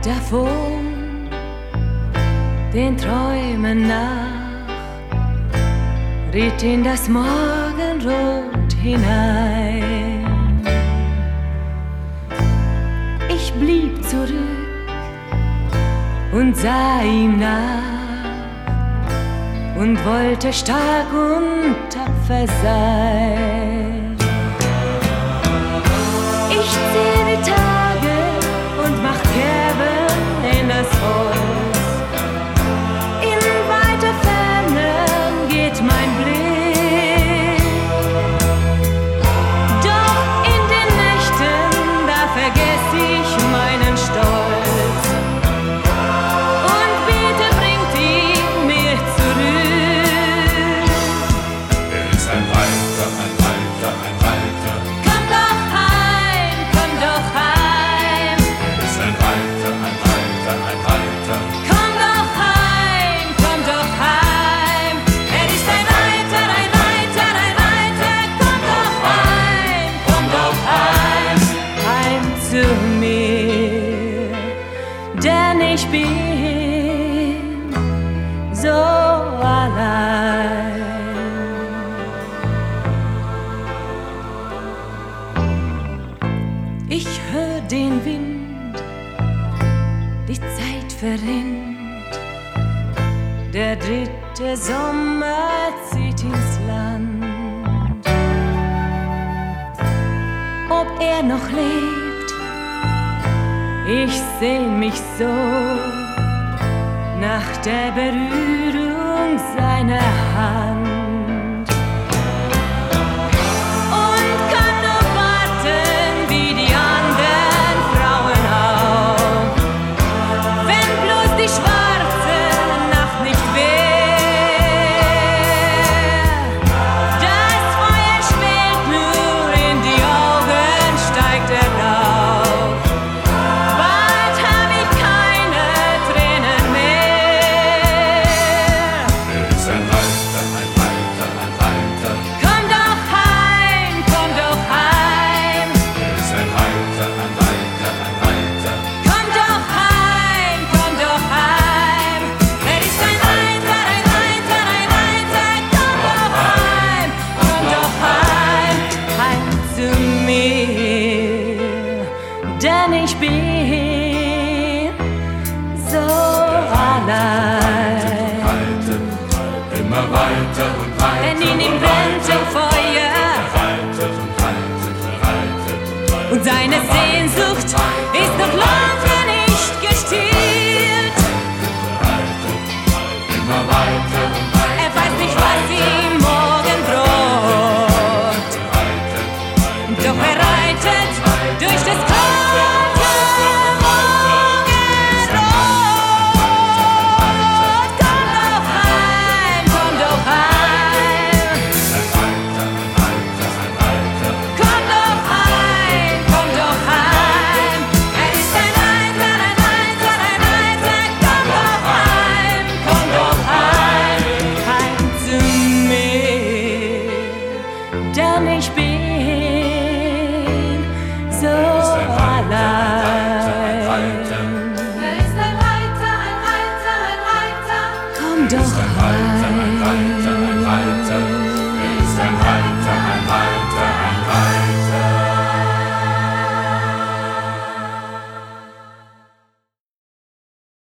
davon, den Träumen nach, ritt in das Morgenrot hinein. Ich blieb zurück und sah ihm nach und wollte stark und tapfer sein. Ich zähl die Tage und mach Kerben in das Holz. In weite Ferne geht mein Blick, doch in den Nächten, da vergess ich meinen Stolz und bitte bringt ihn mir zurück. Er ist ein Reiter, ein Reiter, ein Reiter. Komm doch heim, komm doch heim. Er ist ein Reiter, ein Reiter, ein Reiter. Komm doch heim, komm doch heim. Er ist ein Reiter, ein Reiter, ein Reiter. Komm doch heim, komm doch heim. Heim zu mir, denn ich bin so allein. Ich hör den Wind, die Zeit verrinnt, der dritte Sommer zieht ins Land. Ob er noch lebt, ich sehn mich so nach der Berührung seiner Hand und kann nur warten wie die anderen Frauen auch, wenn bloß die schwarze Nacht nicht wär. Das Feuer schwelt nur in die Augen, steigt der Rauch. Bald hab ich keine Tränen mehr. Er ist ein Reiter, ein Reiter, ein Reiter. Komm doch heim, komm doch heim. Er ist ein Reiter, ein Reiter, ein Reiter. Komm doch heim, komm doch heim. Er ist ein Reiter, ein Reiter, ein Reiter. Komm doch heim, komm doch heim. Heim zu mir, denn ich bin so allein. Reiten, immer weiter und weiter. Denn in ihm brennt ein Feuer Reitet und reitet, reitet und reitet. und seine Sehnsucht ist noch lange nicht gestillt. Immer weiter und weiter. Er weiß nicht, was ihm morgen droht, doch er reitet durch das kalte Morgenrot. Komm doch heim, komm doch heim. Komm doch heim, komm doch heim. Er ist ein Reiter, ein Reiter, ein Reiter. Komm doch heim, komm doch heim. Heim zu mir, denn ich bin so allein. Er ist ein Reiter, ein Reiter, ein Reiter. Komm doch heim.